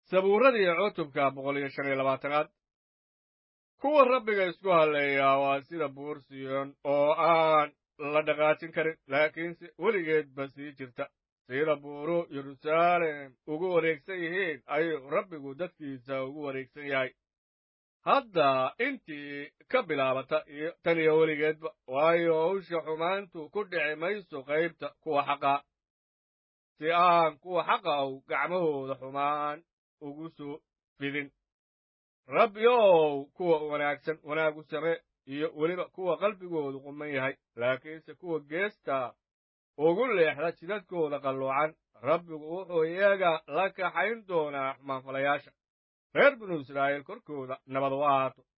sabuuradii cutubka 125 kuwa rabbiga isku halleeyaa waa sida buur Siyoon oo aan la dhaqaajin karin laakiinse weligeedba sii jirta sida buuru Yeruusaalem ugu wareegsan yihiin ayuu rabbigu dadkiisa ugu wareegsan yahay hadda intii ka bilaabata tan iyo weligeedba waayo hawsha xumaantu ku dhici mayso qaybta kuwa xaqa si aan kuwa xaqa gacmahooda xumaan ugu soo fidin rabbiyow kuwa wanaagsan wanaagu same iyo weliba kuwa qalbigoodu quman yahay laakiinse kuwa geesta ugu leexda jidadkooda qalloocan rabbigu wuxuu iyaga la kaxayn doonaa xumaanfalayaasha reer binu israa'iil korkooda nabad u ahaato